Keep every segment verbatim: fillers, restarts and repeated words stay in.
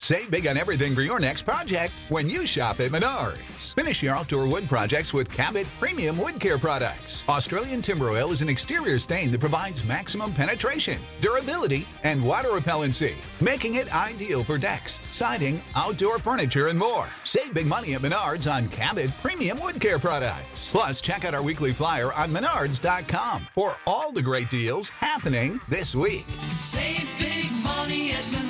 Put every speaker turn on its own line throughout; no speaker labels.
Save big on everything for your next project when you shop at Menards. Finish your outdoor wood projects with Cabot Premium Wood Care products. Australian timber oil is an exterior stain that provides maximum penetration, durability, and water repellency, making it ideal for decks, siding, outdoor furniture, and more. Save big money at Menards on Cabot Premium Wood Care products. Plus, check out our weekly flyer on menards dot com for all the great deals happening this week.
Save big money at Menards.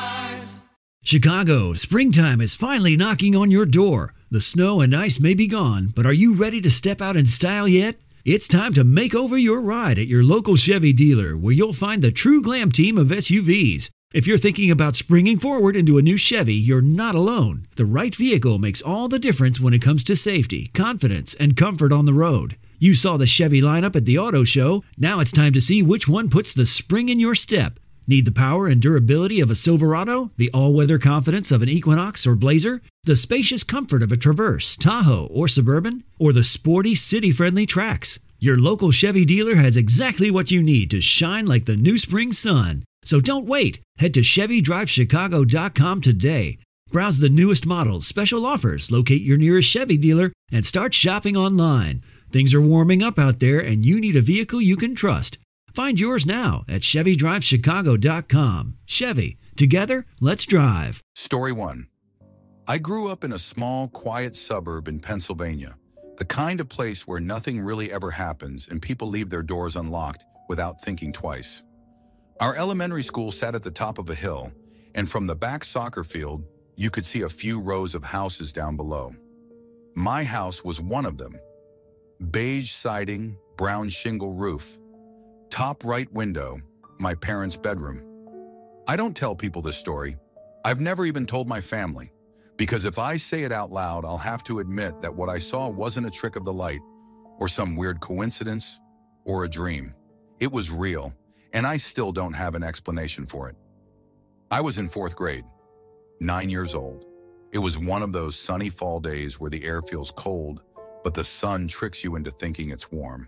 Chicago, springtime is finally knocking on your door. The snow and ice may be gone, but are you ready to step out in style yet? It's time to make over your ride at your local Chevy dealer, where you'll find the true glam team of S U Vs. If you're thinking about springing forward into a new Chevy, you're not alone. The right vehicle makes all the difference when it comes to safety, confidence, and comfort on the road. You saw the Chevy lineup at the auto show. Now it's time to see which one puts the spring in your step. Need the power and durability of a Silverado, the all-weather confidence of an Equinox or Blazer, the spacious comfort of a Traverse, Tahoe, or Suburban, or the sporty, city-friendly Trax? Your local Chevy dealer has exactly what you need to shine like the new spring sun. So don't wait. Head to Chevy Drive Chicago dot com today. Browse the newest models, special offers, locate your nearest Chevy dealer, and start shopping online. Things are warming up out there, and you need a vehicle you can trust. Find yours now at Chevy Drive Chicago dot com. Chevy, together, let's drive.
Story one. I grew up in a small, quiet suburb in Pennsylvania, the kind of place where nothing really ever happens and people leave their doors unlocked without thinking twice. Our elementary school sat at the top of a hill, and from the back soccer field, you could see a few rows of houses down below. My house was one of them. Beige siding, brown shingle roof. Top right window, my parents' bedroom. I don't tell people this story. I've never even told my family, because if I say it out loud, I'll have to admit that what I saw wasn't a trick of the light, or some weird coincidence, or a dream. It was real, and I still don't have an explanation for it. I was in fourth grade, nine years old. It was one of those sunny fall days where the air feels cold, but the sun tricks you into thinking it's warm.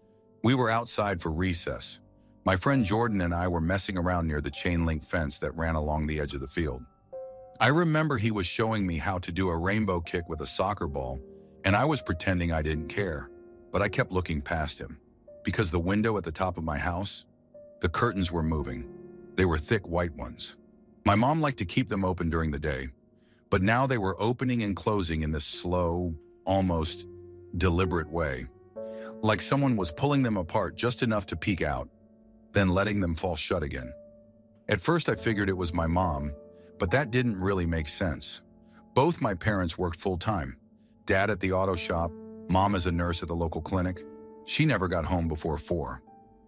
We were outside for recess. My friend Jordan and I were messing around near the chain link fence that ran along the edge of the field. I remember he was showing me how to do a rainbow kick with a soccer ball, and I was pretending I didn't care, but I kept looking past him. Because the window at the top of my house, the curtains were moving. They were thick white ones. My mom liked to keep them open during the day, but now they were opening and closing in this slow, almost deliberate way. Like someone was pulling them apart just enough to peek out, then letting them fall shut again. At first I figured it was my mom, but that didn't really make sense. Both my parents worked full-time. Dad at the auto shop, mom as a nurse at the local clinic. She never got home before four.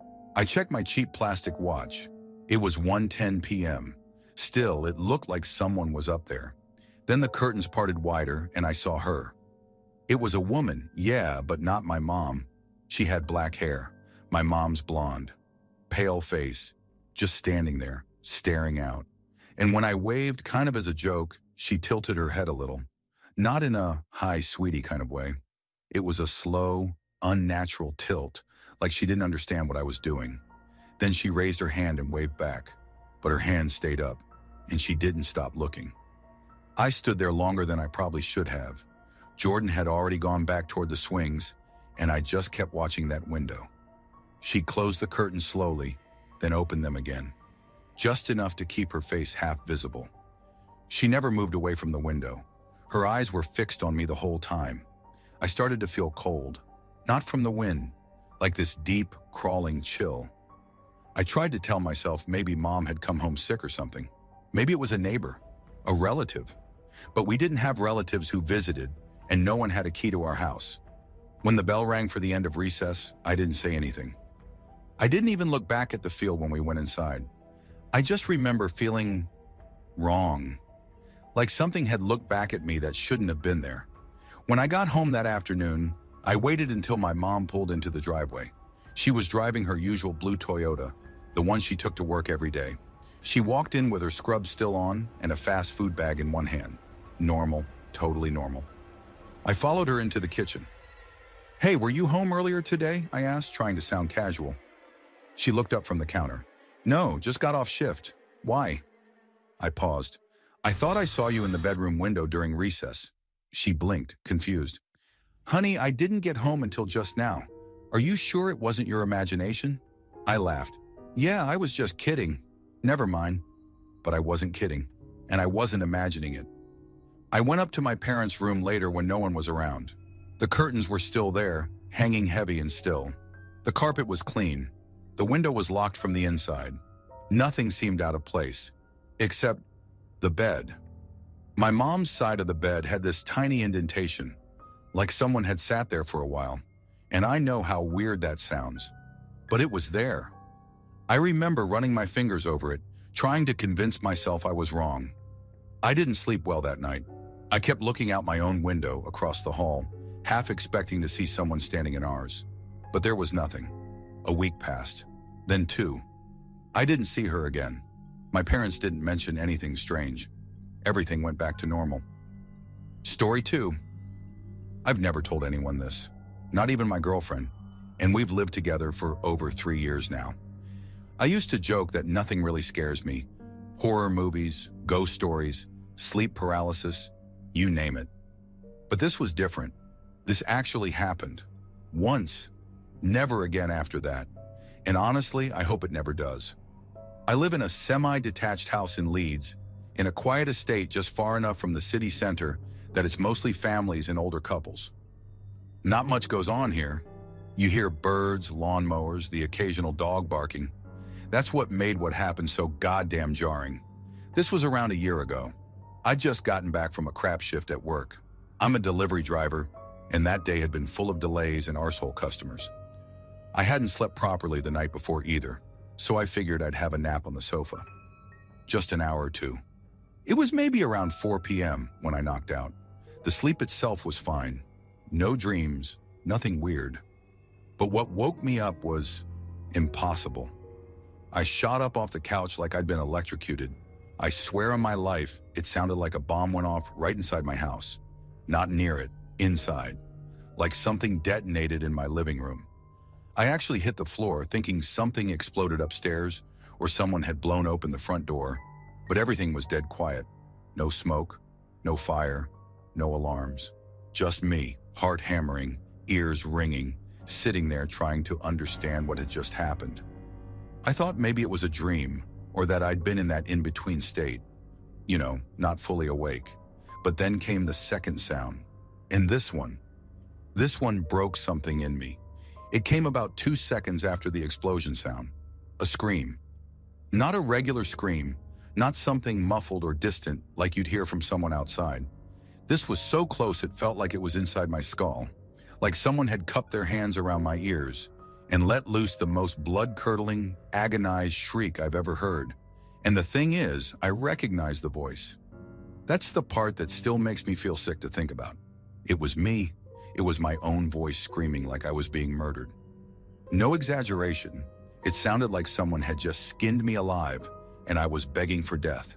I checked my cheap plastic watch. It was one ten p m Still, it looked like someone was up there. Then the curtains parted wider and I saw her. It was a woman, yeah, but not my mom. She had black hair, my mom's blonde, pale face, just standing there, staring out. And when I waved, kind of as a joke, she tilted her head a little. Not in a hi, sweetie kind of way. It was a slow, unnatural tilt, like she didn't understand what I was doing. Then she raised her hand and waved back, but her hand stayed up, and she didn't stop looking. I stood there longer than I probably should have. Jordan had already gone back toward the swings, and I just kept watching that window. She closed the curtains slowly, then opened them again, just enough to keep her face half visible. She never moved away from the window. Her eyes were fixed on me the whole time. I started to feel cold, not from the wind, like this deep, crawling chill. I tried to tell myself maybe mom had come home sick or something. Maybe it was a neighbor, a relative. But we didn't have relatives who visited, and no one had a key to our house. When the bell rang for the end of recess, I didn't say anything. I didn't even look back at the field when we went inside. I just remember feeling wrong, like something had looked back at me that shouldn't have been there. When I got home that afternoon, I waited until my mom pulled into the driveway. She was driving her usual blue Toyota, the one she took to work every day. She walked in with her scrubs still on and a fast food bag in one hand. Normal, totally normal. I followed her into the kitchen. "Hey, were you home earlier today?" I asked, trying to sound casual. She looked up from the counter. "No, just got off shift. Why?" I paused. I thought I saw you in the bedroom window during recess. She blinked, confused. Honey, I didn't get home until just now. Are you sure it wasn't your imagination? I laughed. Yeah, I was just kidding. Never mind. But I wasn't kidding, and I wasn't imagining it. I went up to my parents' room later when no one was around. The curtains were still there, hanging heavy and still. The carpet was clean. The window was locked from the inside. Nothing seemed out of place, except the bed. My mom's side of the bed had this tiny indentation, like someone had sat there for a while, and I know how weird that sounds, but it was there. I remember running my fingers over it, trying to convince myself I was wrong. I didn't sleep well that night. I kept looking out my own window across the hall, half expecting to see someone standing in ours, but there was nothing. A week passed, then two. I didn't see her again. My parents didn't mention anything strange. Everything went back to normal. Story two. I've never told anyone this, not even my girlfriend, and we've lived together for over three years now. I used to joke that nothing really scares me. Horror movies, ghost stories, sleep paralysis, you name it. But this was different. This actually happened. Once. Never again after that. And honestly, I hope it never does. I live in a semi-detached house in Leeds, in a quiet estate just far enough from the city center that it's mostly families and older couples. Not much goes on here. You hear birds, lawnmowers, the occasional dog barking. That's what made what happened so goddamn jarring. This was around a year ago. I'd just gotten back from a crap shift at work. I'm a delivery driver, and that day had been full of delays and arsehole customers. I hadn't slept properly the night before either, so I figured I'd have a nap on the sofa. Just an hour or two. It was maybe around four p m when I knocked out. The sleep itself was fine. No dreams, nothing weird. But what woke me up was impossible. I shot up off the couch like I'd been electrocuted. I swear on my life, it sounded like a bomb went off right inside my house. Not near it, inside. Like something detonated in my living room. I actually hit the floor thinking something exploded upstairs or someone had blown open the front door, but everything was dead quiet. No smoke, no fire, no alarms. Just me, heart hammering, ears ringing, sitting there trying to understand what had just happened. I thought maybe it was a dream or that I'd been in that in-between state. You know, not fully awake. But then came the second sound. And this one. This one broke something in me. It came about two seconds after the explosion sound. A scream. Not a regular scream, not something muffled or distant like you'd hear from someone outside. This was so close it felt like it was inside my skull, like someone had cupped their hands around my ears and let loose the most blood-curdling, agonized shriek I've ever heard. And the thing is, I recognized the voice. That's the part that still makes me feel sick to think about. It was me. It was my own voice screaming like I was being murdered. No exaggeration. It sounded like someone had just skinned me alive and I was begging for death.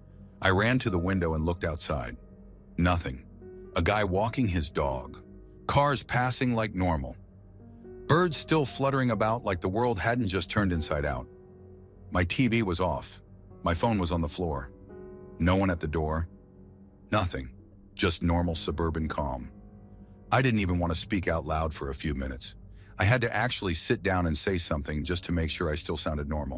I ran to the window and looked outside. Nothing. A guy walking his dog. Cars passing like normal. Birds still fluttering about like the world hadn't just turned inside out. My T V was off. My phone was on the floor. No one at the door. Nothing. Just normal suburban calm. I didn't even want to speak out loud for a few minutes. I had to actually sit down and say something just to make sure I still sounded normal.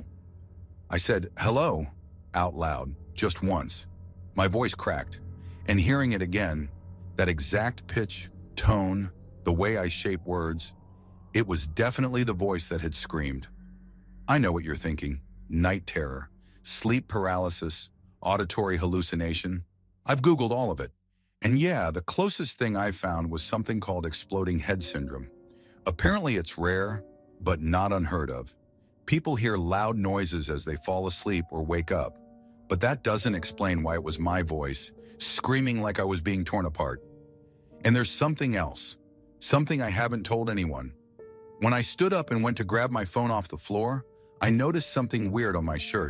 I said, hello, out loud, just once. My voice cracked, and hearing it again, that exact pitch, tone, the way I shape words, it was definitely the voice that had screamed. I know what you're thinking. Night terror, sleep paralysis, auditory hallucination. I've Googled all of it. And yeah, the closest thing I found was something called exploding head syndrome. Apparently it's rare, but not unheard of. People hear loud noises as they fall asleep or wake up, but that doesn't explain why it was my voice, screaming like I was being torn apart. And there's something else, something I haven't told anyone. When I stood up and went to grab my phone off the floor, I noticed something weird on my shirt,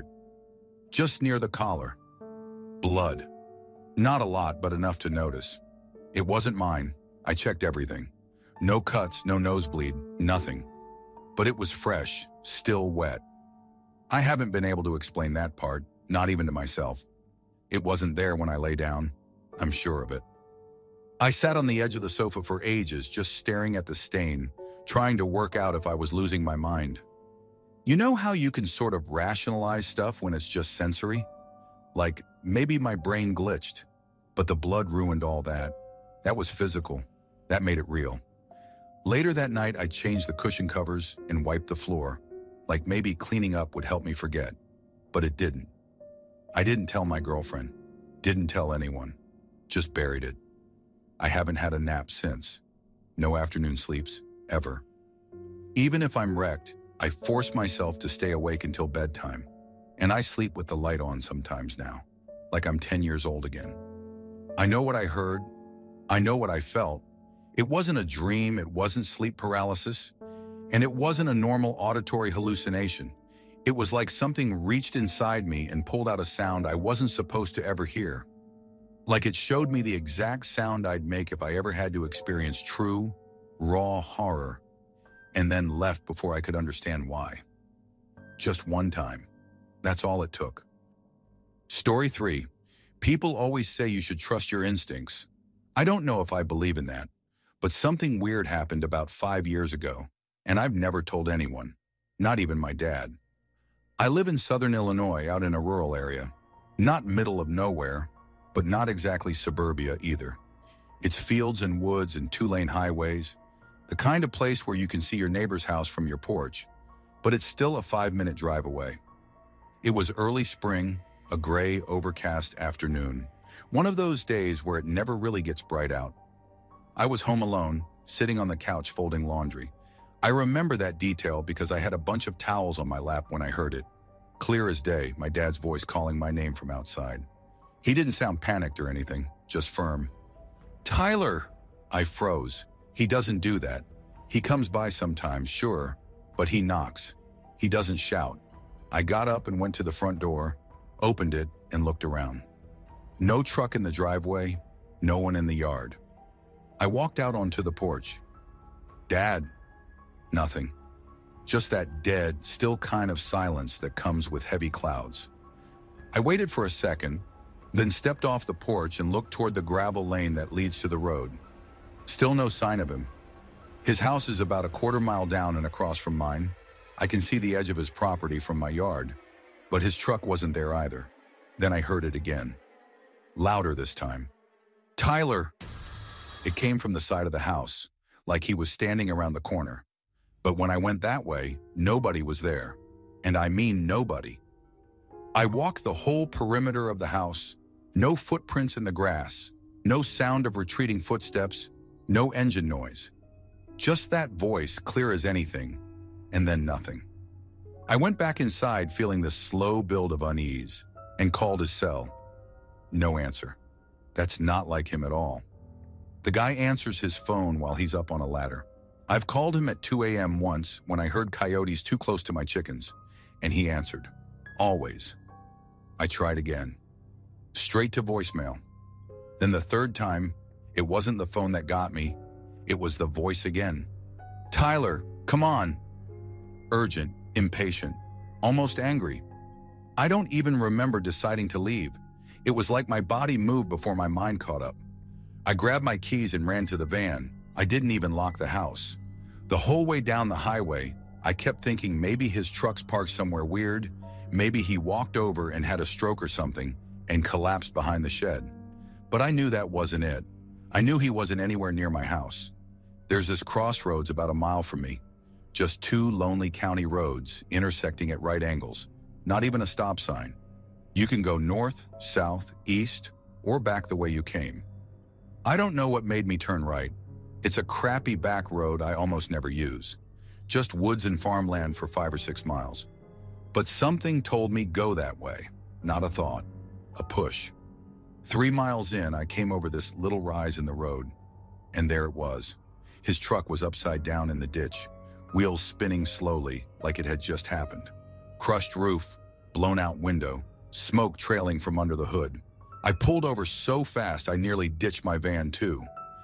just near the collar. Blood. Not a lot, but enough to notice. It wasn't mine. I checked everything. No cuts, no nosebleed, nothing. But it was fresh, still wet. I haven't been able to explain that part, not even to myself. It wasn't there when I lay down. I'm sure of it. I sat on the edge of the sofa for ages, just staring at the stain, trying to work out if I was losing my mind. You know how you can sort of rationalize stuff when it's just sensory? Like, maybe my brain glitched, but the blood ruined all that. That was physical. That made it real. Later that night, I changed the cushion covers and wiped the floor, like maybe cleaning up would help me forget. But it didn't. I didn't tell my girlfriend. Didn't tell anyone. Just buried it. I haven't had a nap since. No afternoon sleeps, ever. Even if I'm wrecked, I force myself to stay awake until bedtime. And I sleep with the light on sometimes now, like I'm ten years old again. I know what I heard. I know what I felt. It wasn't a dream. It wasn't sleep paralysis. And it wasn't a normal auditory hallucination. It was like something reached inside me and pulled out a sound I wasn't supposed to ever hear. Like it showed me the exact sound I'd make if I ever had to experience true, raw horror, and then left before I could understand why. Just one time. That's all it took. Story three. People always say you should trust your instincts. I don't know if I believe in that, but something weird happened about five years ago, and I've never told anyone, not even my dad. I live in southern Illinois, out in a rural area. Not middle of nowhere, but not exactly suburbia either. It's fields and woods and two-lane highways, the kind of place where you can see your neighbor's house from your porch, but it's still a five-minute drive away. It was early spring, a gray, overcast afternoon, one of those days where it never really gets bright out. I was home alone, sitting on the couch folding laundry. I remember that detail because I had a bunch of towels on my lap when I heard it. Clear as day, my dad's voice calling my name from outside. He didn't sound panicked or anything, just firm. "Tyler!" I froze. He doesn't do that. He comes by sometimes, sure, but he knocks. He doesn't shout. I got up and went to the front door, opened it, and looked around. No truck in the driveway, no one in the yard. I walked out onto the porch. "Dad." Nothing. Just that dead, still kind of silence that comes with heavy clouds. I waited for a second, then stepped off the porch and looked toward the gravel lane that leads to the road. Still no sign of him. His house is about a quarter mile down and across from mine. I can see the edge of his property from my yard, but his truck wasn't there either. Then I heard it again. Louder this time. "Tyler!" It came from the side of the house, like he was standing around the corner. But when I went that way, nobody was there. And I mean nobody. I walked the whole perimeter of the house. No footprints in the grass. No sound of retreating footsteps. No engine noise. Just that voice, clear as anything. And then nothing. I went back inside feeling the slow build of unease and called his cell. No answer. That's not like him at all. The guy answers his phone while he's up on a ladder. I've called him at two a m once when I heard coyotes too close to my chickens, and he answered. Always. I tried again. Straight to voicemail. Then the third time, it wasn't the phone that got me. It was the voice again. "Tyler, come on." Urgent, impatient, almost angry. I don't even remember deciding to leave. It was like my body moved before my mind caught up. I grabbed my keys and ran to the van. I didn't even lock the house. The whole way down the highway, I kept thinking maybe his truck's parked somewhere weird, maybe he walked over and had a stroke or something and collapsed behind the shed. But I knew that wasn't it. I knew he wasn't anywhere near my house. There's this crossroads about a mile from me. Just two lonely county roads intersecting at right angles. Not even a stop sign. You can go north, south, east, or back the way you came. I don't know what made me turn right. It's a crappy back road I almost never use. Just woods and farmland for five or six miles. But something told me go that way. Not a thought. A push. Three miles in, I came over this little rise in the road. And there it was. His truck was upside down in the ditch. Wheels spinning slowly, like it had just happened. Crushed roof, blown out window, smoke trailing from under the hood. I pulled over so fast I nearly ditched my van too.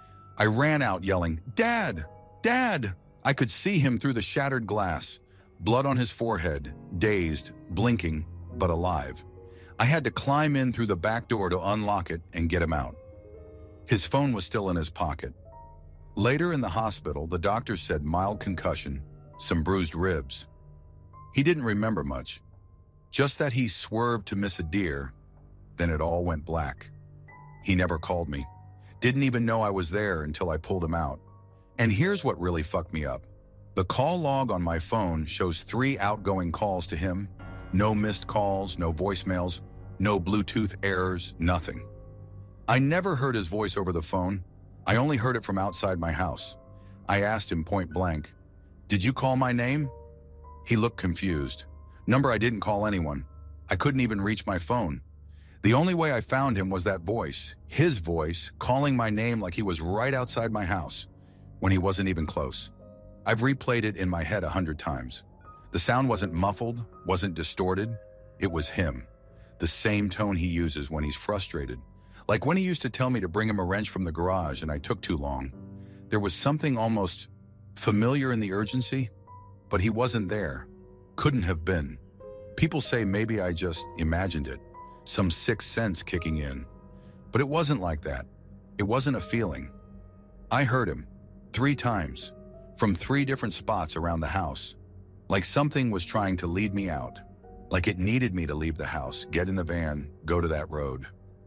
I ran out yelling, "Dad! Dad!" I could see him through the shattered glass, blood on his forehead, dazed, blinking, but alive. I had to climb in through the back door to unlock it and get him out. His phone was still in his pocket. Later in the hospital, the doctor said mild concussion, some bruised ribs. He didn't remember much, just that he swerved to miss a deer, then it all went black. He never called me, didn't even know I was there until I pulled him out. And here's what really fucked me up. The call log on my phone shows three outgoing calls to him, no missed calls, no voicemails, no Bluetooth errors, nothing. I never heard his voice over the phone. I only heard it from outside my house. I asked him point blank, "Did you call my name?" He looked confused. Number I didn't call anyone. I couldn't even reach my phone. The only way I found him was that voice, his voice, calling my name like he was right outside my house, when he wasn't even close. I've replayed it in my head a hundred times. The sound wasn't muffled, wasn't distorted. It was him. The same tone he uses when he's frustrated. Like when he used to tell me to bring him a wrench from the garage and I took too long. There was something almost familiar in the urgency, but he wasn't there. Couldn't have been. People say maybe I just imagined it, some sixth sense kicking in. But it wasn't like that. It wasn't a feeling. I heard him, three times, from three different spots around the house. Like something was trying to lead me out. Like it needed me to leave the house, get in the van, go to that road.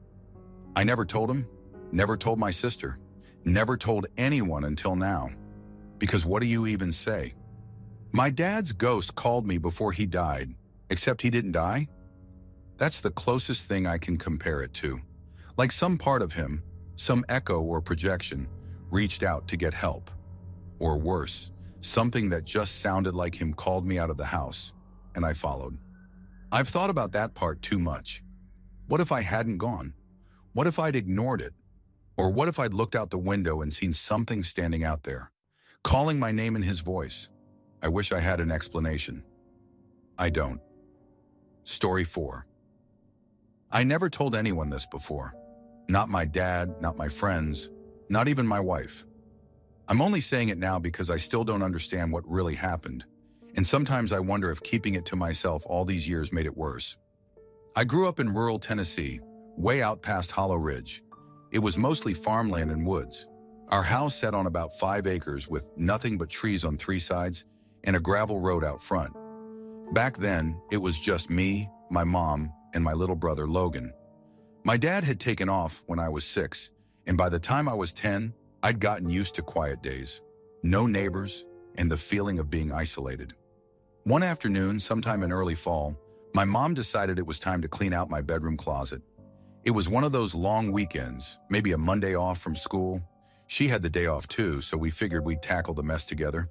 I never told him, never told my sister, never told anyone until now. Because what do you even say? My dad's ghost called me before he died, except he didn't die? That's the closest thing I can compare it to. Like some part of him, some echo or projection, reached out to get help. Or worse, something that just sounded like him called me out of the house, and I followed. I've thought about that part too much. What if I hadn't gone? What if I'd ignored it? Or what if I'd looked out the window and seen something standing out there, calling my name in his voice? I wish I had an explanation. I don't. Story four. I never told anyone this before. Not my dad, not my friends, not even my wife. I'm only saying it now because I still don't understand what really happened, and sometimes I wonder if keeping it to myself all these years made it worse. I grew up in rural Tennessee, way out past Hollow Ridge. It was mostly farmland and woods. Our house sat on about five acres with nothing but trees on three sides and a gravel road out front. Back then, it was just me, my mom, and my little brother Logan. My dad had taken off when I was six, and by the time I was ten, I'd gotten used to quiet days, no neighbors, and the feeling of being isolated. One afternoon, sometime in early fall, my mom decided it was time to clean out my bedroom closet. It was one of those long weekends, maybe a Monday off from school. She had the day off too, so we figured we'd tackle the mess together.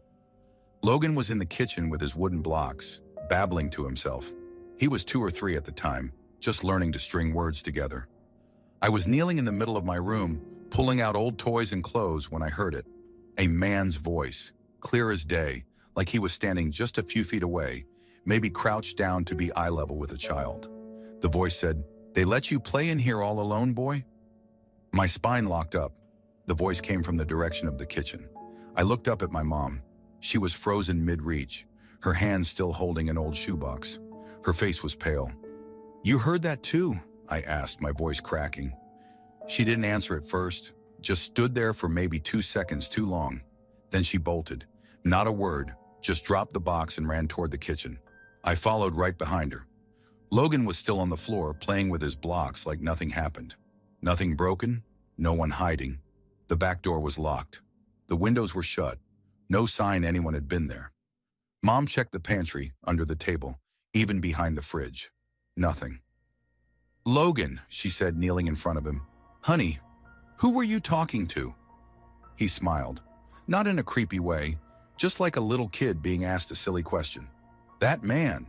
Logan was in the kitchen with his wooden blocks, babbling to himself. He was two or three at the time, just learning to string words together. I was kneeling in the middle of my room, pulling out old toys and clothes when I heard it. A man's voice, clear as day, like he was standing just a few feet away, maybe crouched down to be eye level with a child. The voice said, "They let you play in here all alone, boy?" My spine locked up. The voice came from the direction of the kitchen. I looked up at my mom. She was frozen mid-reach, her hands still holding an old shoebox. Her face was pale. "You heard that too?" I asked, my voice cracking. She didn't answer at first, just stood there for maybe two seconds too long. Then she bolted. Not a word, just dropped the box and ran toward the kitchen. I followed right behind her. Logan was still on the floor, playing with his blocks like nothing happened. Nothing broken, no one hiding. The back door was locked. The windows were shut. No sign anyone had been there. Mom checked the pantry, under the table, even behind the fridge. Nothing. "Logan," she said, kneeling in front of him. "Honey, who were you talking to?" He smiled, not in a creepy way, just like a little kid being asked a silly question. "That man."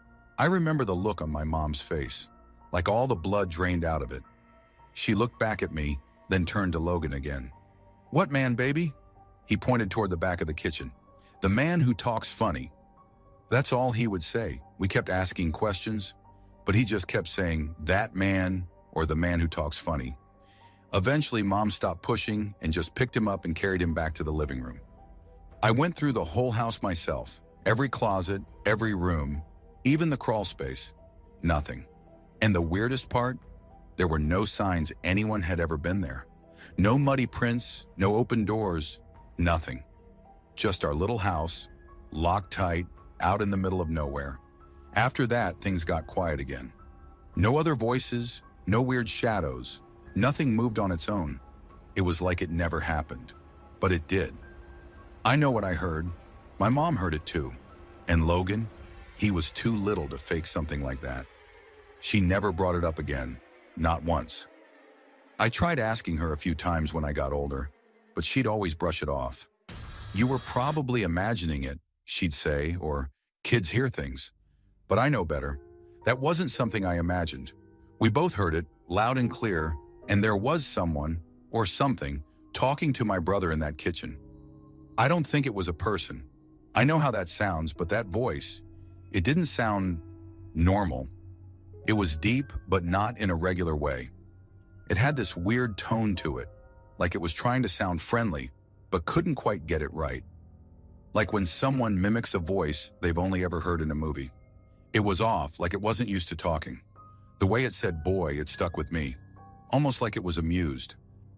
I remember the look on my mom's face, like all the blood drained out of it. She looked back at me, then turned to Logan again. "What man, baby?" He pointed toward the back of the kitchen. "The man who talks funny." That's all he would say. We kept asking questions, but he just kept saying, "That man," or "the man who talks funny." Eventually, Mom stopped pushing and just picked him up and carried him back to the living room. I went through the whole house myself, every closet, every room, even the crawl space. Nothing. And the weirdest part? There were no signs anyone had ever been there. No muddy prints, no open doors, nothing. Just our little house, locked tight, out in the middle of nowhere. After that, things got quiet again. No other voices, no weird shadows. Nothing moved on its own. It was like it never happened. But it did. I know what I heard. My mom heard it too. And Logan, he was too little to fake something like that. She never brought it up again, not once. I tried asking her a few times when I got older, but she'd always brush it off. You were probably imagining it, she'd say, or kids hear things. But I know better. That wasn't something I imagined. We both heard it, loud and clear, and there was someone, or something, talking to my brother in that kitchen. I don't think it was a person. I know how that sounds, but that voice, it didn't sound normal. It was deep, but not in a regular way. It had this weird tone to it, like it was trying to sound friendly, but couldn't quite get it right. Like when someone mimics a voice they've only ever heard in a movie. It was off, like it wasn't used to talking. The way it said boy, it stuck with me, almost like it was amused.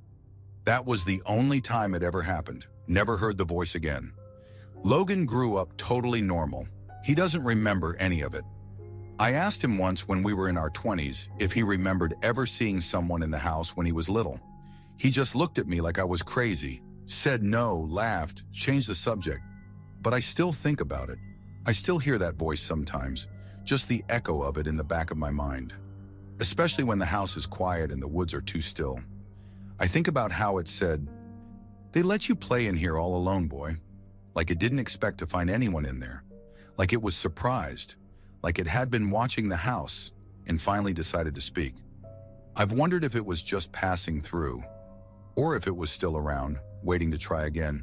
That was the only time it ever happened. Never heard the voice again. Logan grew up totally normal. He doesn't remember any of it. I asked him once when we were in our twenties if he remembered ever seeing someone in the house when he was little. He just looked at me like I was crazy, said no, laughed, changed the subject. But I still think about it. I still hear that voice sometimes, just the echo of it in the back of my mind. Especially when the house is quiet and the woods are too still. I think about how it said, "They let you play in here all alone, boy." Like it didn't expect to find anyone in there. Like it was surprised. Like it had been watching the house and finally decided to speak. I've wondered if it was just passing through, or if it was still around, waiting to try again.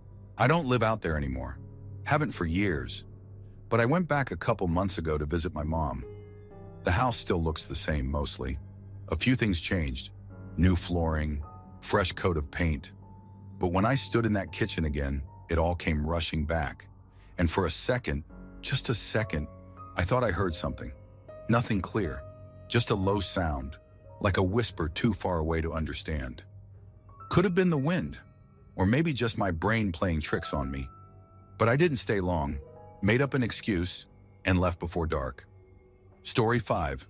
I don't live out there anymore. Haven't for years. But I went back a couple months ago to visit my mom. The house still looks the same mostly. A few things changed. New flooring, fresh coat of paint. But when I stood in that kitchen again, it all came rushing back. And for a second, just a second, I thought I heard something. Nothing clear, just a low sound, like a whisper too far away to understand. Could have been the wind, or maybe just my brain playing tricks on me. But I didn't stay long, made up an excuse, and left before dark. Story five.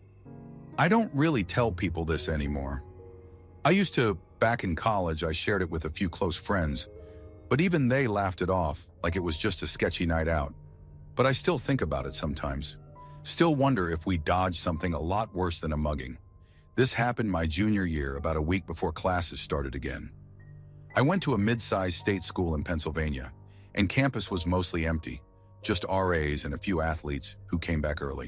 I don't really tell people this anymore. I used to, back in college, I shared it with a few close friends, but even they laughed it off like it was just a sketchy night out. But I still think about it sometimes. Still wonder if we dodged something a lot worse than a mugging. This happened my junior year, about a week before classes started again. I went to a mid-sized state school in Pennsylvania, and campus was mostly empty, just R As and a few athletes who came back early.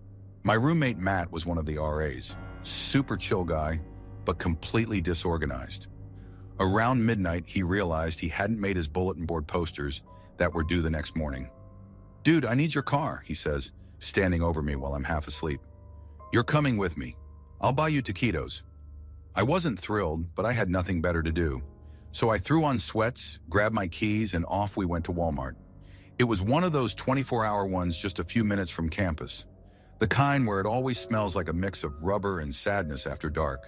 My roommate Matt was one of the R As, super chill guy, but completely disorganized. Around midnight, he realized he hadn't made his bulletin board posters that were due the next morning. "Dude, I need your car," he says, standing over me while I'm half asleep. "You're coming with me. I'll buy you taquitos." I wasn't thrilled, but I had nothing better to do. So I threw on sweats, grabbed my keys, and off we went to Walmart. It was one of those twenty-four hour ones just a few minutes from campus. The kind where it always smells like a mix of rubber and sadness after dark.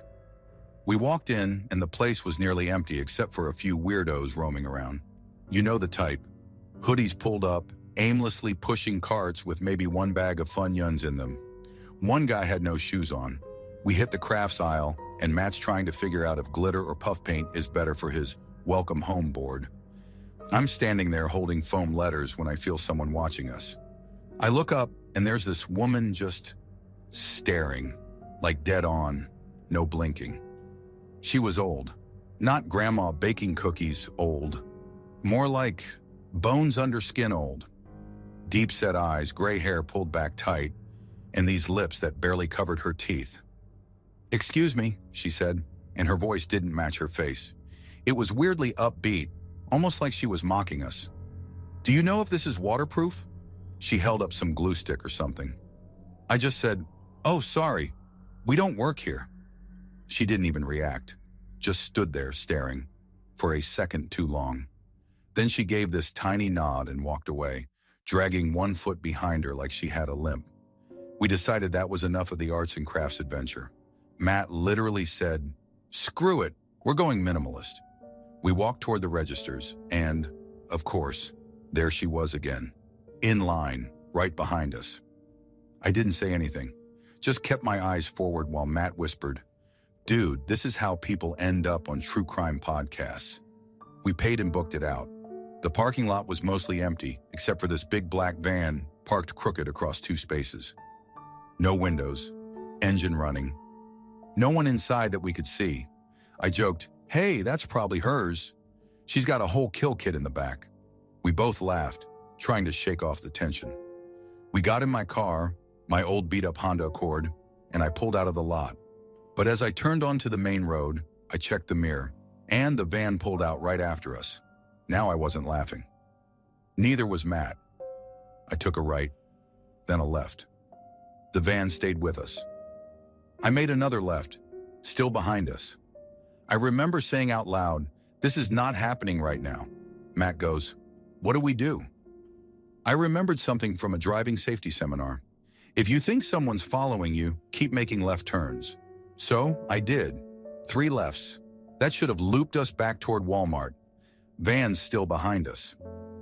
We walked in, and the place was nearly empty except for a few weirdos roaming around. You know the type. Hoodies pulled up, aimlessly pushing carts with maybe one bag of Funyuns in them. One guy had no shoes on. We hit the crafts aisle, and Matt's trying to figure out if glitter or puff paint is better for his welcome home board. I'm standing there holding foam letters when I feel someone watching us. I look up, and there's this woman just staring, like dead on, no blinking. She was old. Not grandma baking cookies old. More like bones under skin old. Deep-set eyes, gray hair pulled back tight, and these lips that barely covered her teeth. "Excuse me," she said, and her voice didn't match her face. It was weirdly upbeat, almost like she was mocking us. "Do you know if this is waterproof?" She held up some glue stick or something. I just said, "Oh, sorry, we don't work here." She didn't even react, just stood there staring, for a second too long. Then she gave this tiny nod and walked away, dragging one foot behind her like she had a limp. We decided that was enough of the arts and crafts adventure. Matt literally said, "Screw it, we're going minimalist." We walked toward the registers, and, of course, there she was again, in line, right behind us. I didn't say anything, just kept my eyes forward while Matt whispered, "Dude, this is how people end up on true crime podcasts." We paid and booked it out. The parking lot was mostly empty, except for this big black van parked crooked across two spaces. No windows, engine running. No one inside that we could see. I joked, "Hey, that's probably hers. She's got a whole kill kit in the back." We both laughed, trying to shake off the tension. We got in my car, my old beat-up Honda Accord, and I pulled out of the lot. But as I turned onto the main road, I checked the mirror, and the van pulled out right after us. Now I wasn't laughing. Neither was Matt. I took a right, then a left. The van stayed with us. I made another left, still behind us. I remember saying out loud, "This is not happening right now." Matt goes, "What do we do?" I remembered something from a driving safety seminar. If you think someone's following you, keep making left turns. So I did. Three lefts. That should have looped us back toward Walmart. Van's still behind us.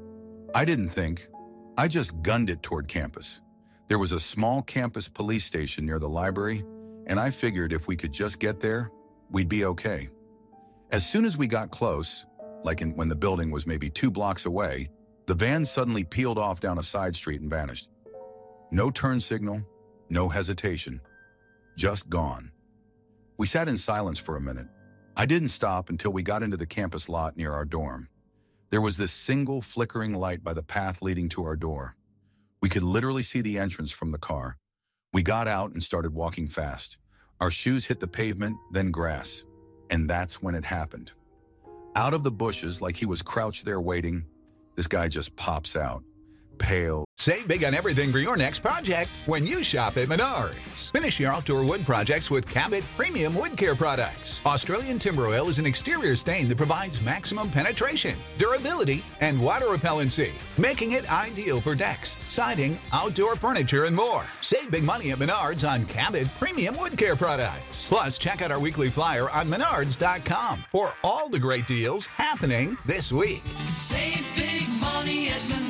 I didn't think. I just gunned it toward campus. There was a small campus police station near the library, and I figured if we could just get there, we'd be okay. As soon as we got close, like in, when the building was maybe two blocks away, the van suddenly peeled off down a side street and vanished. No turn signal, no hesitation, just gone. We sat in silence for a minute. I didn't stop until we got into the campus lot near our dorm. There was this single flickering light by the path leading to our door. We could literally see the entrance from the car. We got out and started walking fast. Our shoes hit the pavement, then grass. And that's when it happened. Out of the bushes, like he was crouched there waiting, this guy just pops out, pale.
Save big on everything for your next project when you shop at Menards. Finish your outdoor wood projects with Cabot Premium Wood Care products. Australian timber oil is an exterior stain that provides maximum penetration, durability, and water repellency, making it ideal for decks, siding, outdoor furniture, and more. Save big money at Menards on Cabot Premium Wood Care products. Plus, check out our weekly flyer on menards dot com for all the great deals happening this week.
Save big money at Menards.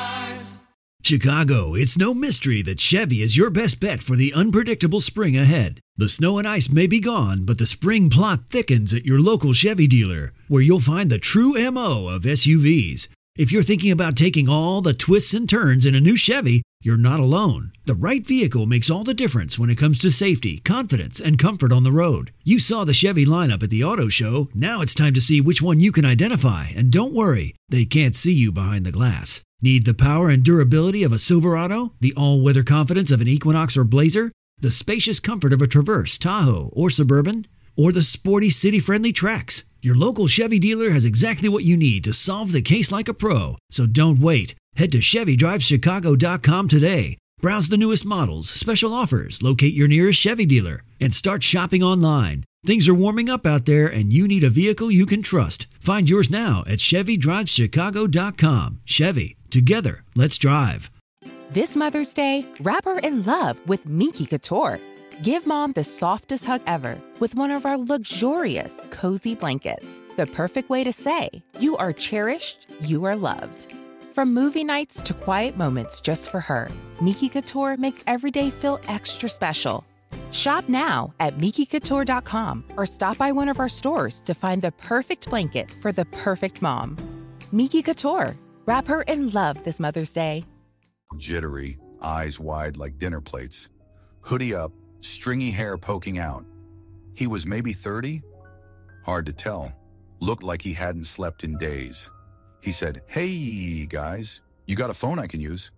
Chicago, it's no mystery that Chevy is your best bet for the unpredictable spring ahead. The snow and ice may be gone, but the spring plot thickens at your local Chevy dealer, where you'll find the true M O of S U Vs. If you're thinking about taking all the twists and turns in a new Chevy, you're not alone. The right vehicle makes all the difference when it comes to safety, confidence, and comfort on the road. You saw the Chevy lineup at the auto show. Now it's time to see which one you can identify. And don't worry, they can't see you behind the glass. Need the power and durability of a Silverado? The all-weather confidence of an Equinox or Blazer? The spacious comfort of a Traverse, Tahoe, or Suburban? Or the sporty city-friendly Trax? Your local Chevy dealer has exactly what you need to solve the case like a pro. So don't wait. Head to Chevy Drive Chicago dot com today. Browse the newest models, special offers, locate your nearest Chevy dealer, and start shopping online. Things are warming up out there, and you need a vehicle you can trust. Find yours now at Chevy Drive Chicago dot com. Chevy. Together, let's drive.
This Mother's Day, wrap her in love with Miki Couture. Give mom the softest hug ever with one of our luxurious, cozy blankets. The perfect way to say, you are cherished, you are loved. From movie nights to quiet moments just for her, Miki Couture makes every day feel extra special. Shop now at Miki Couture dot com or stop by one of our stores to find the perfect blanket for the perfect mom. Miki Couture. Wrap her in love this Mother's Day.
Jittery, eyes wide like dinner plates. Hoodie up, stringy hair poking out. He was maybe thirty? Hard to tell. Looked like he hadn't slept in days. He said, "Hey, guys, you got a phone I can use?"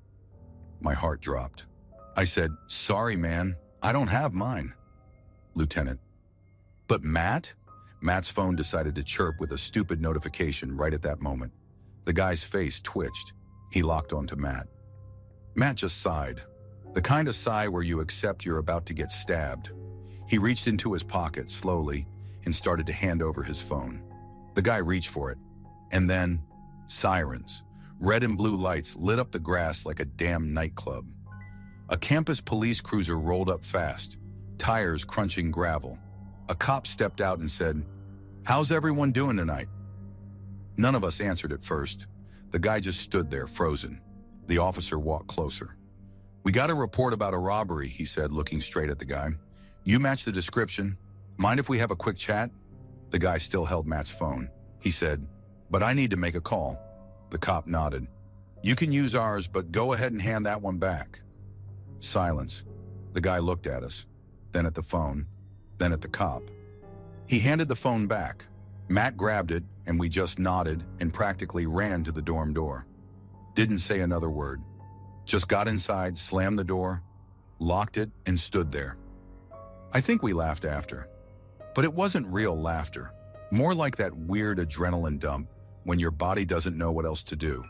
My heart dropped. I said, "Sorry, man, I don't have mine." "Lieutenant." "But Matt?" Matt's phone decided to chirp with a stupid notification right at that moment. The guy's face twitched. He locked onto Matt. Matt just sighed. The kind of sigh where you accept you're about to get stabbed. He reached into his pocket slowly and started to hand over his phone. The guy reached for it. And then, sirens. Red and blue lights lit up the grass like a damn nightclub. A campus police cruiser rolled up fast, tires crunching gravel. A cop stepped out and said, "How's everyone doing tonight?" None of us answered at first. The guy just stood there, frozen. The officer walked closer. "We got a report about a robbery," he said, looking straight at the guy. "You match the description. Mind if we have a quick chat?" The guy still held Matt's phone. He said, "But I need to make a call." The cop nodded. "You can use ours, but go ahead and hand that one back." Silence. The guy looked at us, then at the phone, then at the cop. He handed the phone back. Matt grabbed it, and we just nodded and practically ran to the dorm door. Didn't say another word. Just got inside, slammed the door, locked it, and stood there. I think we laughed after. But it wasn't real laughter. More like that weird adrenaline dump when your body doesn't know what else to do.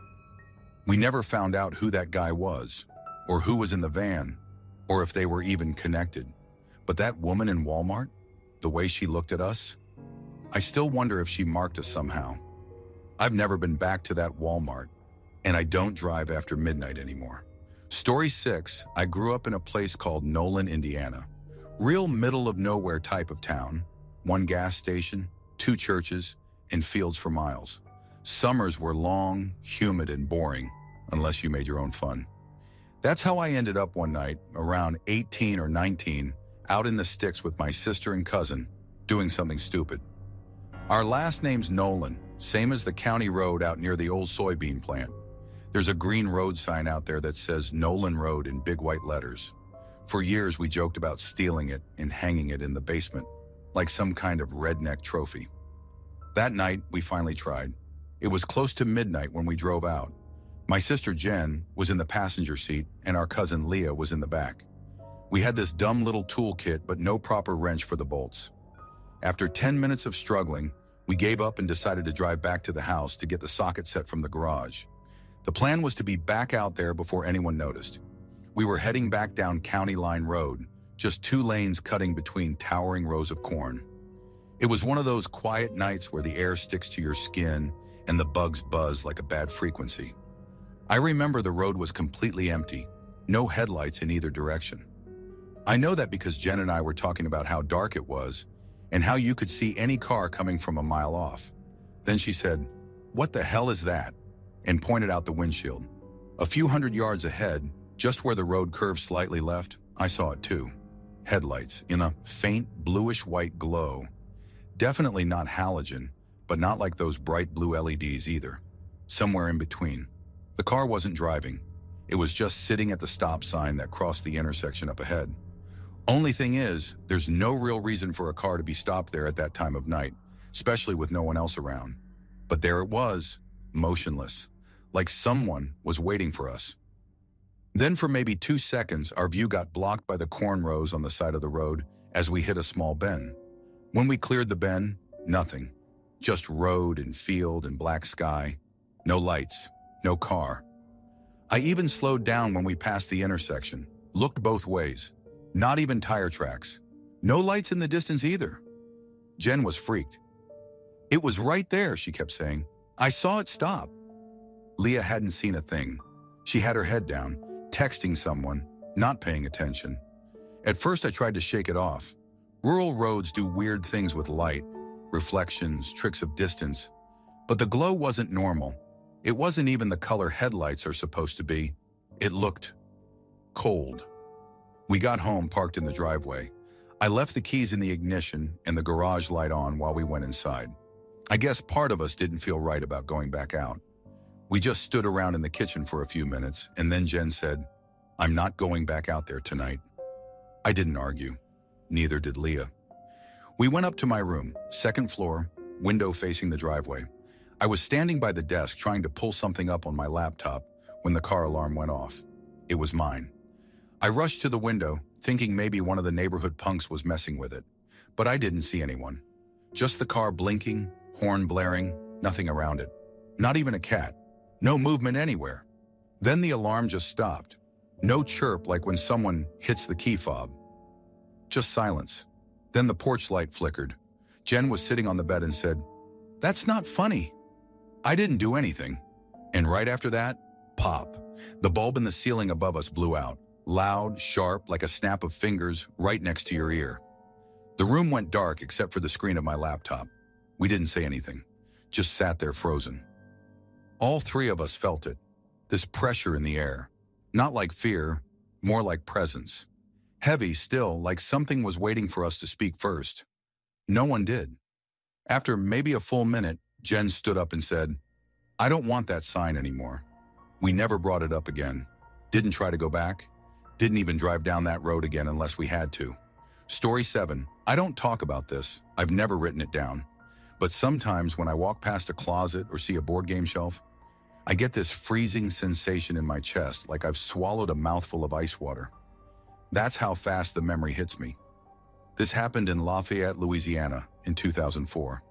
We never found out who that guy was, or who was in the van, or if they were even connected. But that woman in Walmart, the way she looked at us, I still wonder if she marked us somehow. I've never been back to that Walmart, and I don't drive after midnight anymore. Story six, I grew up in a place called Nolan, Indiana. Real middle of nowhere type of town. One gas station, two churches, and fields for miles. Summers were long, humid, and boring, unless you made your own fun. That's how I ended up one night, around eighteen or nineteen, out in the sticks with my sister and cousin, doing something stupid. Our last name's Nolan, same as the county road out near the old soybean plant. There's a green road sign out there that says Nolan Road in big white letters. For years, we joked about stealing it and hanging it in the basement, like some kind of redneck trophy. That night, we finally tried. It was close to midnight when we drove out. My sister Jen was in the passenger seat, and our cousin Leah was in the back. We had this dumb little toolkit, but no proper wrench for the bolts. After ten minutes of struggling, we gave up and decided to drive back to the house to get the socket set from the garage. The plan was to be back out there before anyone noticed. We were heading back down County Line Road, just two lanes cutting between towering rows of corn. It was one of those quiet nights where the air sticks to your skin and the bugs buzz like a bad frequency. I remember the road was completely empty, no headlights in either direction. I know that because Jen and I were talking about how dark it was and how you could see any car coming from a mile off. Then she said, "What the hell is that?" and pointed out the windshield. A few hundred yards ahead, just where the road curved slightly left, I saw it too. Headlights in a faint bluish-white glow. Definitely not halogen, but not like those bright blue L E Ds either. Somewhere in between. The car wasn't driving. It was just sitting at the stop sign that crossed the intersection up ahead. Only thing is, there's no real reason for a car to be stopped there at that time of night, especially with no one else around. But there it was, motionless, like someone was waiting for us. Then for maybe two seconds, our view got blocked by the corn rows on the side of the road as we hit a small bend. When we cleared the bend, nothing. Just road and field and black sky. No lights, no car. I even slowed down when we passed the intersection, looked both ways. Not even tire tracks. No lights in the distance either. Jen was freaked. "It was right there," she kept saying. "I saw it stop." Leah hadn't seen a thing. She had her head down, texting someone, not paying attention. At first I tried to shake it off. Rural roads do weird things with light, reflections, tricks of distance. But the glow wasn't normal. It wasn't even the color headlights are supposed to be. It looked cold. We got home, parked in the driveway. I left the keys in the ignition and the garage light on while we went inside. I guess part of us didn't feel right about going back out. We just stood around in the kitchen for a few minutes, and then Jen said, "I'm not going back out there tonight." I didn't argue. Neither did Leah. We went up to my room, second floor, window facing the driveway. I was standing by the desk trying to pull something up on my laptop when the car alarm went off. It was mine. I rushed to the window, thinking maybe one of the neighborhood punks was messing with it. But I didn't see anyone. Just the car blinking, horn blaring, nothing around it. Not even a cat. No movement anywhere. Then the alarm just stopped. No chirp like when someone hits the key fob. Just silence. Then the porch light flickered. Jen was sitting on the bed and said, "That's not funny." I didn't do anything. And right after that, pop. The bulb in the ceiling above us blew out. loud, sharp, like a snap of fingers right next to your ear. The room went dark except for the screen of my laptop. We didn't say anything, just sat there frozen. All three of us felt it, this pressure in the air. Not like fear, more like presence. Heavy still, like something was waiting for us to speak first. No one did. After maybe a full minute, Jen stood up and said, "I don't want that sign anymore." We never brought it up again. Didn't try to go back. Didn't even drive down that road again unless we had to. Story seven. I don't talk about this. I've never written it down. But sometimes when I walk past a closet or see a board game shelf, I get this freezing sensation in my chest like I've swallowed a mouthful of ice water. That's how fast the memory hits me. This happened in Lafayette, Louisiana in two thousand four.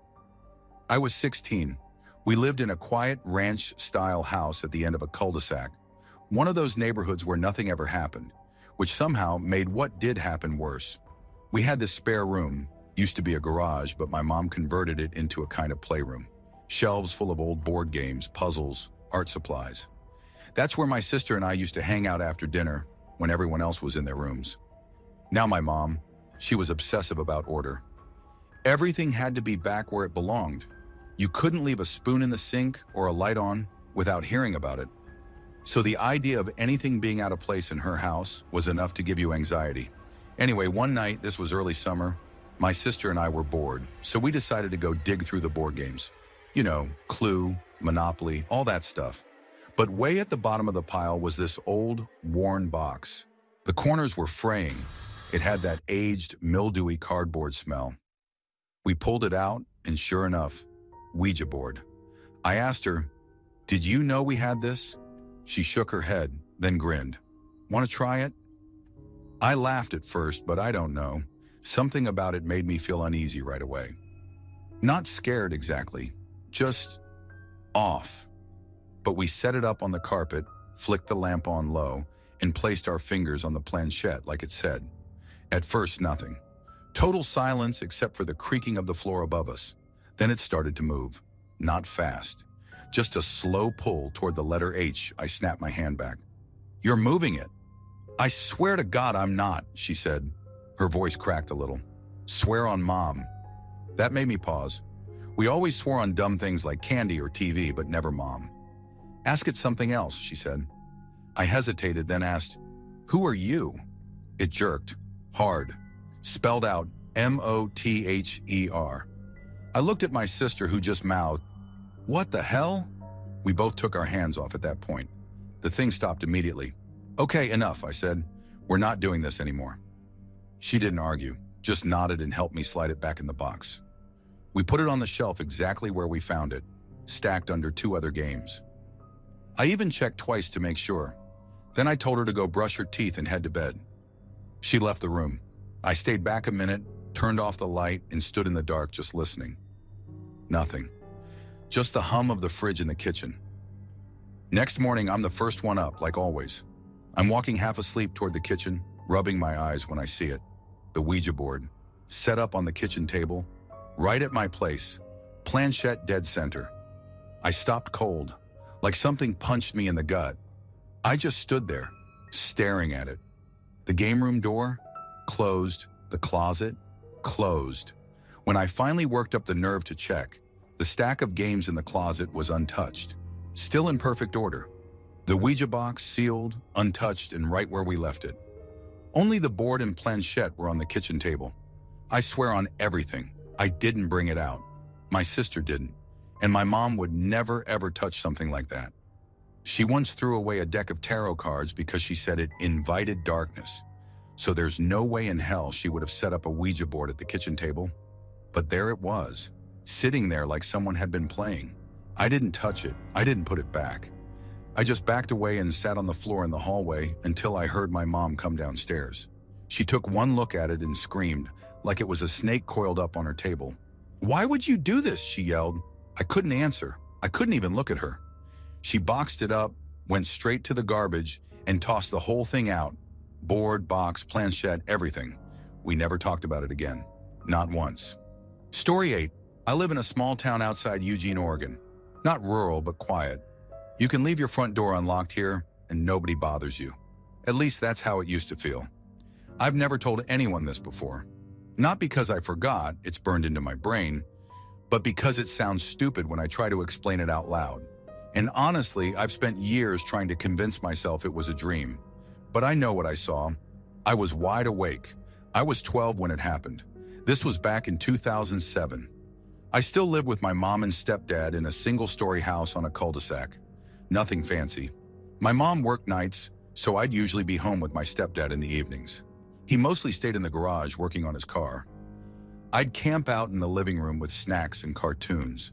I was sixteen. We lived in a quiet ranch-style house at the end of a cul-de-sac, one of those neighborhoods where nothing ever happened, which somehow made what did happen worse. We had this spare room, used to be a garage, but my mom converted it into a kind of playroom. Shelves full of old board games, puzzles, art supplies. That's where my sister and I used to hang out after dinner when everyone else was in their rooms. Now my mom, she was obsessive about order. Everything had to be back where it belonged. You couldn't leave a spoon in the sink or a light on without hearing about it. So the idea of anything being out of place in her house was enough to give you anxiety. Anyway, one night, this was early summer, my sister and I were bored, so we decided to go dig through the board games. You know, Clue, Monopoly, all that stuff. But way at the bottom of the pile was this old, worn box. The corners were fraying. It had that aged, mildewy cardboard smell. We pulled it out, and sure enough, Ouija board. I asked her, "Did you know we had this?" She shook her head, then grinned. "Want to try it?" I laughed at first, but I don't know. Something about it made me feel uneasy right away. Not scared exactly, just off. But we set it up on the carpet, flicked the lamp on low, and placed our fingers on the planchette like it said. At first, nothing. Total silence except for the creaking of the floor above us. Then it started to move. Not fast. Just a slow pull toward the letter H. I snapped my hand back. "You're moving it." "I swear to God I'm not," she said. Her voice cracked a little. "Swear on Mom." That made me pause. We always swore on dumb things like candy or T V, but never Mom. "Ask it something else," she said. I hesitated, then asked, "Who are you?" It jerked. Hard. Spelled out M O T H E R. I looked at my sister, who just mouthed, "What the hell?" We both took our hands off at that point. The thing stopped immediately. "Okay, enough," I said. "We're not doing this anymore." She didn't argue, just nodded and helped me slide it back in the box. We put it on the shelf exactly where we found it, stacked under two other games. I even checked twice to make sure. Then I told her to go brush her teeth and head to bed. She left the room. I stayed back a minute, turned off the light, and stood in the dark just listening. Nothing. Just the hum of the fridge in the kitchen. Next morning, I'm the first one up, like always. I'm walking half asleep toward the kitchen, rubbing my eyes when I see it. The Ouija board, set up on the kitchen table, right at my place, planchette dead center. I stopped cold, like something punched me in the gut. I just stood there, staring at it. The game room door, closed. The closet, closed. When I finally worked up the nerve to check, the stack of games in the closet was untouched, still in perfect order. The Ouija box sealed, untouched, and right where we left it. Only the board and planchette were on the kitchen table. I swear on everything, I didn't bring it out. My sister didn't, and my mom would never ever touch something like that. She once threw away a deck of tarot cards because she said it invited darkness. So there's no way in hell she would have set up a Ouija board at the kitchen table. But there it was, sitting there like someone had been playing. I didn't touch it. I didn't put it back. I just backed away and sat on the floor in the hallway until I heard my mom come downstairs. She took one look at it and screamed, like it was a snake coiled up on her table. "Why would you do this?" she yelled. I couldn't answer. I couldn't even look at her. She boxed it up, went straight to the garbage, and tossed the whole thing out. Board, box, planchette, everything. We never talked about it again. Not once. Story eight. I live in a small town outside Eugene, Oregon. Not rural, but quiet. You can leave your front door unlocked here, and nobody bothers you. At least that's how it used to feel. I've never told anyone this before. Not because I forgot, it's burned into my brain, but because it sounds stupid when I try to explain it out loud. And honestly, I've spent years trying to convince myself it was a dream. But I know what I saw. I was wide awake. I was twelve when it happened. This was back in two thousand seven. I still live with my mom and stepdad in a single-story house on a cul-de-sac. Nothing fancy. My mom worked nights, so I'd usually be home with my stepdad in the evenings. He mostly stayed in the garage working on his car. I'd camp out in the living room with snacks and cartoons.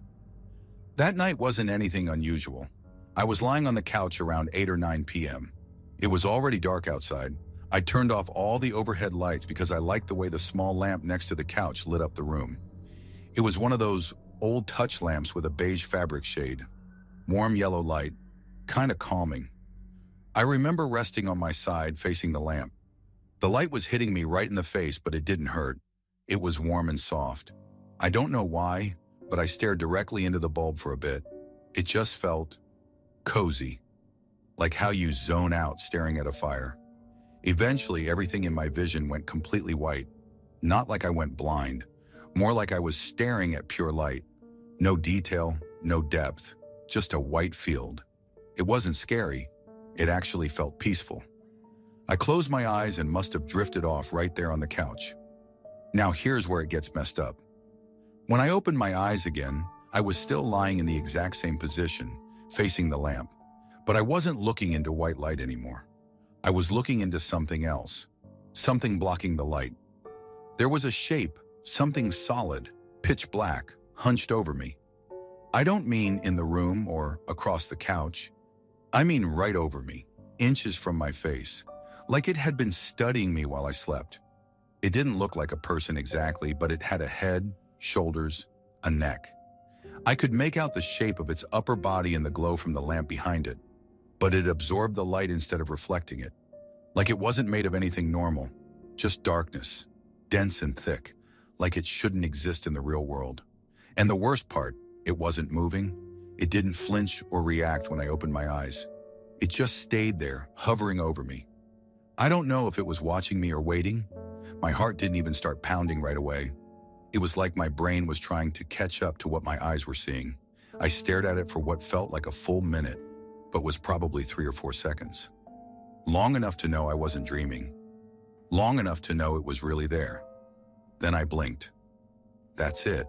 That night wasn't anything unusual. I was lying on the couch around eight or nine p m It was already dark outside. I turned off all the overhead lights because I liked the way the small lamp next to the couch lit up the room. It was one of those old touch lamps with a beige fabric shade. Warm yellow light, kind of calming. I remember resting on my side facing the lamp. The light was hitting me right in the face, but it didn't hurt. It was warm and soft. I don't know why, but I stared directly into the bulb for a bit. It just felt cozy, like how you zone out staring at a fire. Eventually, everything in my vision went completely white. Not like I went blind, more like I was staring at pure light. No detail, no depth, just a white field. It wasn't scary. It actually felt peaceful. I closed my eyes and must have drifted off right there on the couch. Now here's where it gets messed up. When I opened my eyes again, I was still lying in the exact same position, facing the lamp. But I wasn't looking into white light anymore. I was looking into something else, something blocking the light. There was a shape, something solid, pitch black, hunched over me. I don't mean in the room or across the couch. I mean right over me, inches from my face, like it had been studying me while I slept. It didn't look like a person exactly, but it had a head, shoulders, a neck. I could make out the shape of its upper body in the glow from the lamp behind it, but it absorbed the light instead of reflecting it. Like it wasn't made of anything normal, just darkness, dense and thick, like it shouldn't exist in the real world. And the worst part, it wasn't moving. It didn't flinch or react when I opened my eyes. It just stayed there, hovering over me. I don't know if it was watching me or waiting. My heart didn't even start pounding right away. It was like my brain was trying to catch up to what my eyes were seeing. I stared at it for what felt like a full minute, but was probably three or four seconds. Long enough to know I wasn't dreaming. Long enough to know it was really there. Then I blinked. That's it.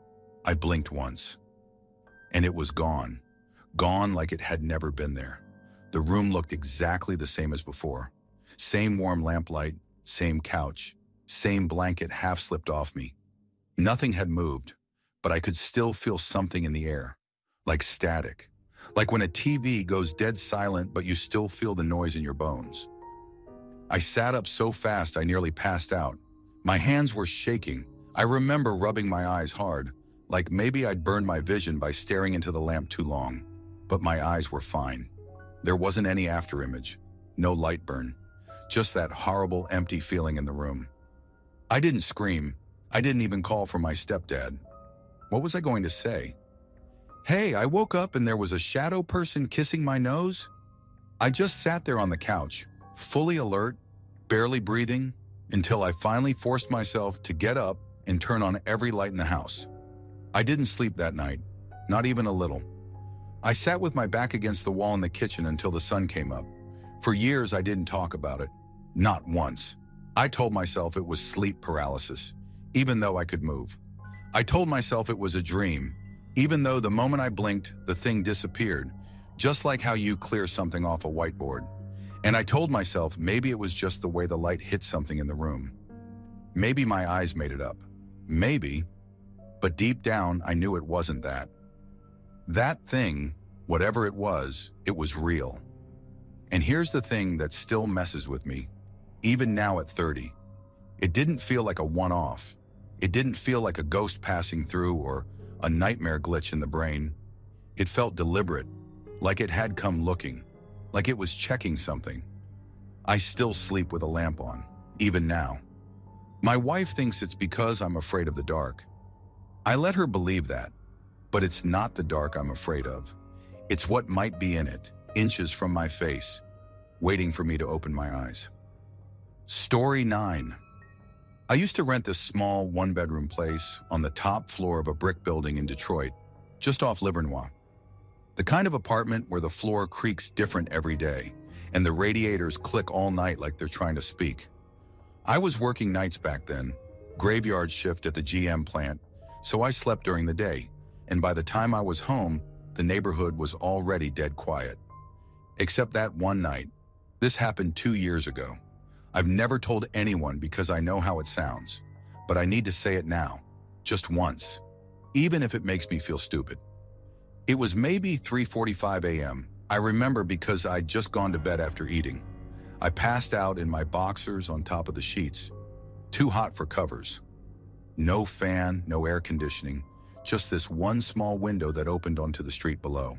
I blinked once. And it was gone. Gone like it had never been there. The room looked exactly the same as before. Same warm lamplight, same couch, same blanket half slipped off me. Nothing had moved, but I could still feel something in the air, like static. Like when a T V goes dead silent, but you still feel the noise in your bones. I sat up so fast I nearly passed out. My hands were shaking. I remember rubbing my eyes hard, like maybe I'd burned my vision by staring into the lamp too long. But my eyes were fine. There wasn't any afterimage, no light burn, just that horrible, empty feeling in the room. I didn't scream. I didn't even call for my stepdad. What was I going to say? Hey, I woke up and there was a shadow person kissing my nose? I just sat there on the couch, fully alert, barely breathing, until I finally forced myself to get up and turn on every light in the house. I didn't sleep that night, not even a little. I sat with my back against the wall in the kitchen until the sun came up. For years, I didn't talk about it. Not once. I told myself it was sleep paralysis, even though I could move. I told myself it was a dream, even though the moment I blinked, the thing disappeared, just like how you clear something off a whiteboard. And I told myself maybe it was just the way the light hit something in the room. Maybe my eyes made it up. Maybe. But deep down, I knew it wasn't that. That thing, whatever it was, it was real. And here's the thing that still messes with me, even now at thirty. It didn't feel like a one-off. It didn't feel like a ghost passing through or a nightmare glitch in the brain. It felt deliberate, like it had come looking, like it was checking something. I still sleep with a lamp on, even now. My wife thinks it's because I'm afraid of the dark. I let her believe that, but it's not the dark I'm afraid of. It's what might be in it, inches from my face. waiting for me to open my eyes. Story nine. I used to rent this small one-bedroom place on the top floor of a brick building in Detroit, just off Livernois. The kind of apartment where the floor creaks different every day, and the radiators click all night like they're trying to speak. I was working nights back then, graveyard shift at the G M plant, so I slept during the day, and by the time I was home, the neighborhood was already dead quiet. Except that one night. This happened two years ago. I've never told anyone because I know how it sounds, but I need to say it now, just once, even if it makes me feel stupid. It was maybe three forty-five a m I remember because I'd just gone to bed after eating. I passed out in my boxers on top of the sheets, too hot for covers. No fan, no air conditioning, just this one small window that opened onto the street below.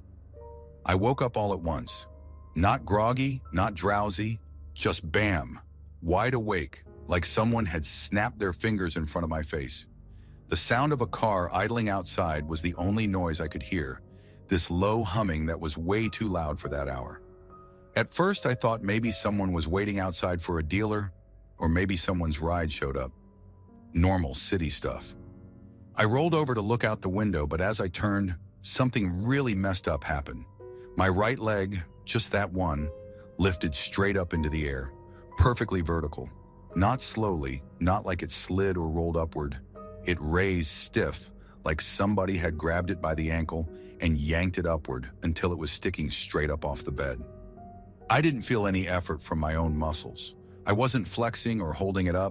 I woke up all at once, not groggy, not drowsy, just bam, wide awake, like someone had snapped their fingers in front of my face. The sound of a car idling outside was the only noise I could hear, this low humming that was way too loud for that hour. At first, I thought maybe someone was waiting outside for a dealer, or maybe someone's ride showed up. Normal city stuff. I rolled over to look out the window, but as I turned, something really messed up happened. My right leg, just that one, lifted straight up into the air, perfectly vertical. Not slowly, not like it slid or rolled upward. It raised stiff, like somebody had grabbed it by the ankle and yanked it upward until it was sticking straight up off the bed. I didn't feel any effort from my own muscles. I wasn't flexing or holding it up.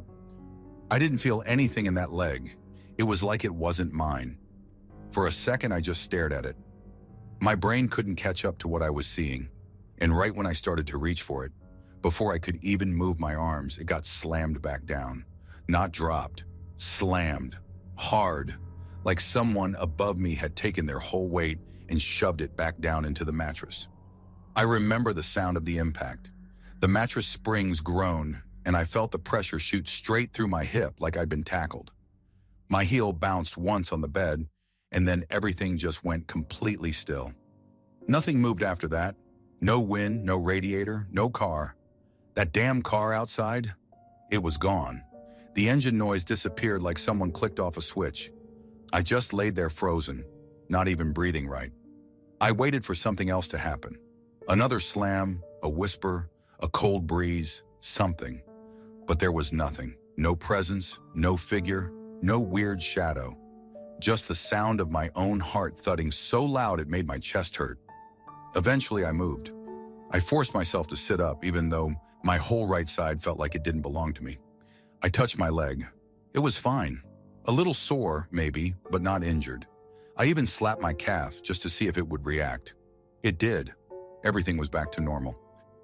I didn't feel anything in that leg. It was like it wasn't mine. For a second, I just stared at it. My brain couldn't catch up to what I was seeing, and right when I started to reach for it, before I could even move my arms, it got slammed back down. Not dropped, slammed, hard, like someone above me had taken their whole weight and shoved it back down into the mattress. I remember the sound of the impact. The mattress springs groaned, and I felt the pressure shoot straight through my hip like I'd been tackled. My heel bounced once on the bed, and then everything just went completely still. Nothing moved after that. No wind, no radiator, no car. That damn car outside, it was gone. The engine noise disappeared like someone clicked off a switch. I just laid there frozen, not even breathing right. I waited for something else to happen. Another slam, a whisper, a cold breeze, something. But there was nothing. No presence, no figure, no weird shadow. Just the sound of my own heart thudding so loud it made my chest hurt. Eventually I moved. I forced myself to sit up even though my whole right side felt like it didn't belong to me. I touched my leg. It was fine. A little sore, maybe, but not injured. I even slapped my calf just to see if it would react. It did. Everything was back to normal.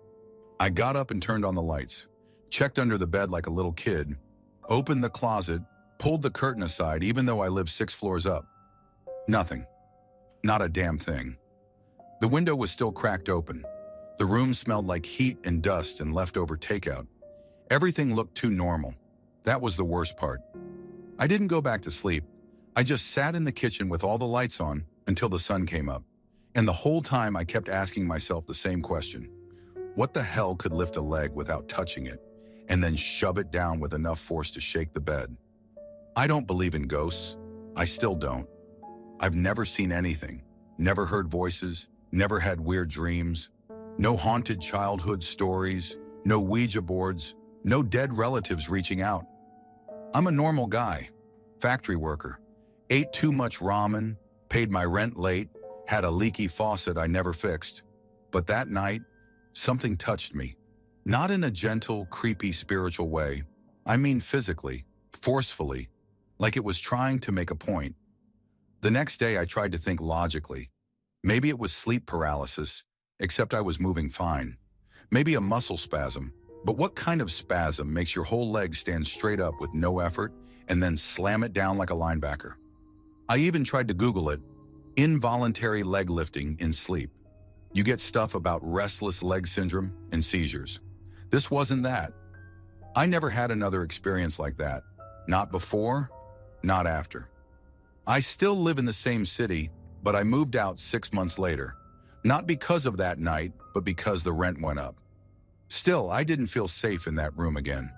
I got up and turned on the lights, checked under the bed like a little kid, opened the closet, pulled the curtain aside even though I lived six floors up. Nothing. Not a damn thing. The window was still cracked open. The room smelled like heat and dust and leftover takeout. Everything looked too normal. That was the worst part. I didn't go back to sleep. I just sat in the kitchen with all the lights on until the sun came up. And the whole time I kept asking myself the same question. What the hell could lift a leg without touching it and then shove it down with enough force to shake the bed? I don't believe in ghosts. I still don't. I've never seen anything, never heard voices, never had weird dreams, no haunted childhood stories, no Ouija boards, no dead relatives reaching out. I'm a normal guy, factory worker, ate too much ramen, paid my rent late, had a leaky faucet I never fixed. But that night, something touched me. Not in a gentle, creepy, spiritual way. I mean physically, forcefully, like it was trying to make a point. The next day, I tried to think logically. Maybe it was sleep paralysis, except I was moving fine. Maybe a muscle spasm. But what kind of spasm makes your whole leg stand straight up with no effort and then slam it down like a linebacker? I even tried to Google it. Involuntary leg lifting in sleep. You get stuff about restless leg syndrome and seizures. This wasn't that. I never had another experience like that. Not before, not after. I still live in the same city, but I moved out six months later. Not because of that night, but because the rent went up. Still, I didn't feel safe in that room again.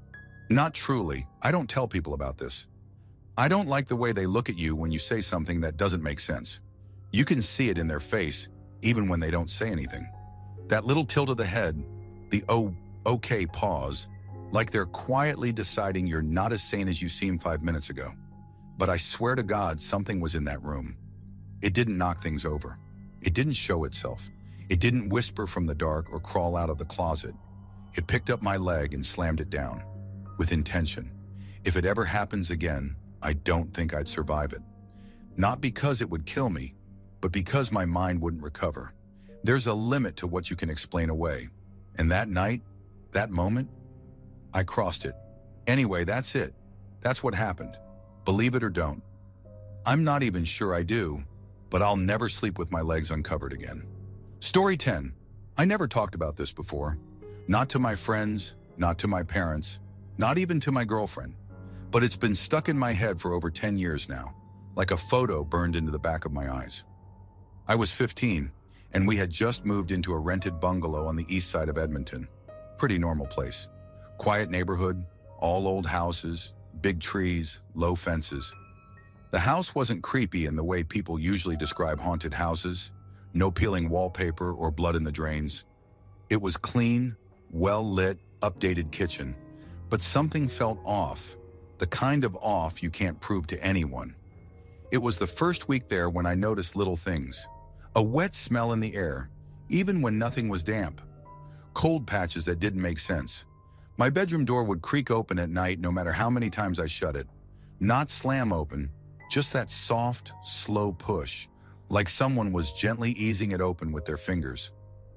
Not truly. I don't tell people about this. I don't like the way they look at you when you say something that doesn't make sense. You can see it in their face, even when they don't say anything. That little tilt of the head, the oh, okay pause, like they're quietly deciding you're not as sane as you seemed five minutes ago. But I swear to God, something was in that room. It didn't knock things over. It didn't show itself. It didn't whisper from the dark or crawl out of the closet. It picked up my leg and slammed it down, with intention. If it ever happens again, I don't think I'd survive it. Not because it would kill me, but because my mind wouldn't recover. There's a limit to what you can explain away. And that night, that moment, I crossed it. Anyway, that's it. That's what happened. Believe it or don't. I'm not even sure I do, but I'll never sleep with my legs uncovered again. Story ten. I never talked about this before. Not to my friends, not to my parents, not even to my girlfriend. But it's been stuck in my head for over ten years now, like a photo burned into the back of my eyes. I was fifteen, and we had just moved into a rented bungalow on the east side of Edmonton. Pretty normal place. Quiet neighborhood, all old houses, big trees, low fences. The house wasn't creepy in the way people usually describe haunted houses. No peeling wallpaper or blood in the drains. It was clean, well-lit, updated kitchen. But something felt off. The kind of off you can't prove to anyone. It was the first week there when I noticed little things. A wet smell in the air, even when nothing was damp. Cold patches that didn't make sense. My bedroom door would creak open at night no matter how many times I shut it. Not slam open, just that soft, slow push, like someone was gently easing it open with their fingers.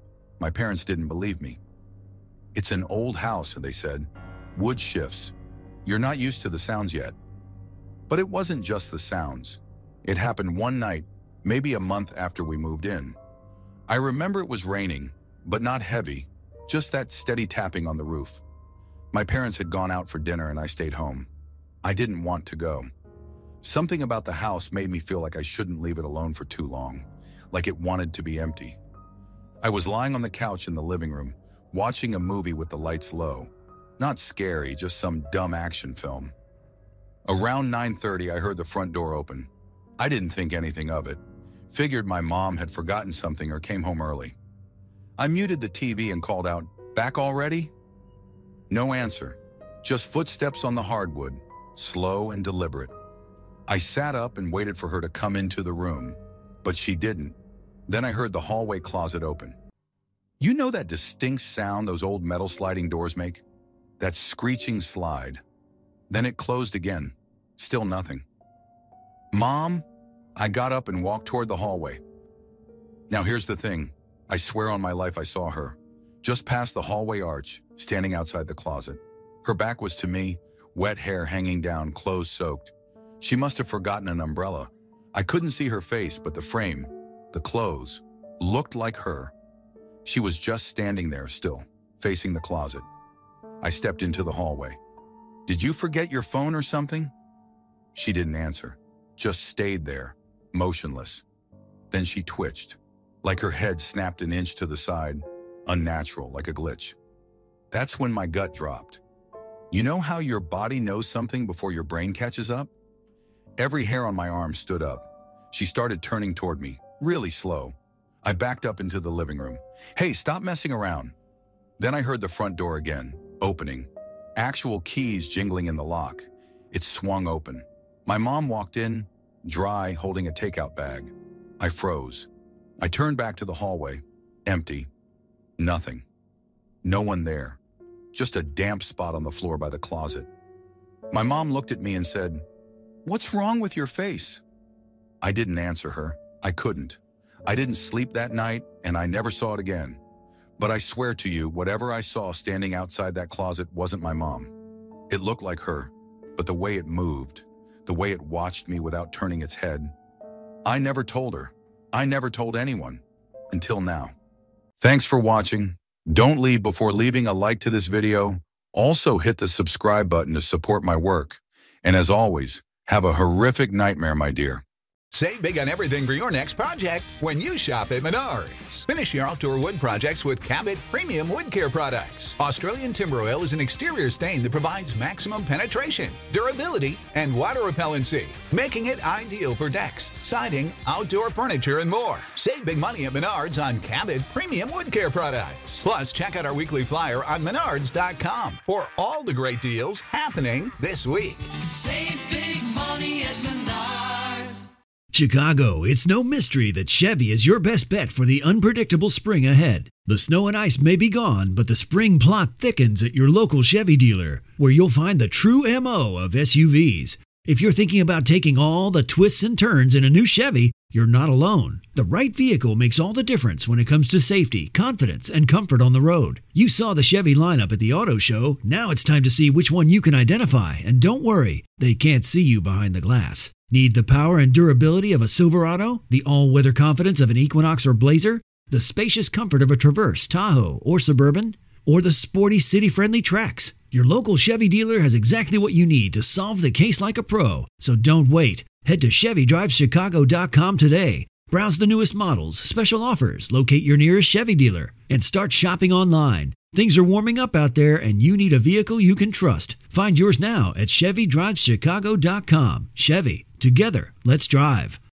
My parents didn't believe me. It's an old house, they said. Wood shifts. You're not used to the sounds yet. But it wasn't just the sounds. It happened one night, maybe a month after we moved in. I remember it was raining, but not heavy, just that steady tapping on the roof. My parents had gone out for dinner and I stayed home. I didn't want to go. Something about the house made me feel like I shouldn't leave it alone for too long, like it wanted to be empty. I was lying on the couch in the living room, watching a movie with the lights low. Not scary, just some dumb action film. Around nine thirty, I heard the front door open. I didn't think anything of it. Figured my mom had forgotten something or came home early. I muted the T V and called out, "Back already?" No answer, just footsteps on the hardwood, slow and deliberate. I sat up and waited for her to come into the room, but she didn't. Then I heard the hallway closet open. You know that distinct sound those old metal sliding doors make? That screeching slide. Then it closed again. Still nothing. Mom? I got up and walked toward the hallway. Now here's the thing. I swear on my life I saw her. Just past the hallway arch, standing outside the closet. Her back was to me, wet hair hanging down, clothes soaked. She must have forgotten an umbrella. I couldn't see her face, but the frame, the clothes, looked like her. She was just standing there still, facing the closet. I stepped into the hallway. Did you forget your phone or something? She didn't answer, just stayed there, motionless. Then she twitched, like her head snapped an inch to the side, unnatural, like a glitch. That's when my gut dropped. You know how your body knows something before your brain catches up? Every hair on my arm stood up. She started turning toward me, really slow. I backed up into the living room. Hey, stop messing around. Then I heard the front door again, opening. Actual keys jingling in the lock. It swung open. My mom walked in, dry, holding a takeout bag. I froze. I turned back to the hallway. Empty. Nothing. No one there. Just a damp spot on the floor by the closet. My mom looked at me and said, "What's wrong with your face?" I didn't answer her. I couldn't. I didn't sleep that night, and I never saw it again. But I swear to you, whatever I saw standing outside that closet wasn't my mom. It looked like her, but the way it moved, the way it watched me without turning its head, I never told her. I never told anyone, until now. Thanks for watching. Don't leave before leaving a like to this video. Also hit the subscribe button to support my work. And as always, have a horrific nightmare, my dear.
Save big on everything for your next project when you shop at Menards. Finish your outdoor wood projects with Cabot Premium Wood Care products. Australian timber oil is an exterior stain that provides maximum penetration, durability, and water repellency, making it ideal for decks, siding, outdoor furniture, and more. Save big money at Menards on Cabot Premium Wood Care products. Plus, check out our weekly flyer on menards dot com for all the great deals happening this week.
Save big money at Menards.
Chicago, it's no mystery that Chevy is your best bet for the unpredictable spring ahead. The snow and ice may be gone, but the spring plot thickens at your local Chevy dealer, where you'll find the true M O of S U Vs. If you're thinking about taking all the twists and turns in a new Chevy, you're not alone. The right vehicle makes all the difference when it comes to safety, confidence, and comfort on the road. You saw the Chevy lineup at the auto show. Now it's time to see which one you can identify. And don't worry, they can't see you behind the glass. Need the power and durability of a Silverado? The all-weather confidence of an Equinox or Blazer? The spacious comfort of a Traverse, Tahoe, or Suburban? Or the sporty city-friendly Trax? Your local Chevy dealer has exactly what you need to solve the case like a pro. So don't wait. Head to Chevy Drive Chicago dot com today. Browse the newest models, special offers, locate your nearest Chevy dealer, and start shopping online. Things are warming up out there, and you need a vehicle you can trust. Find yours now at Chevy Drive Chicago dot com. Chevy. Together, let's drive.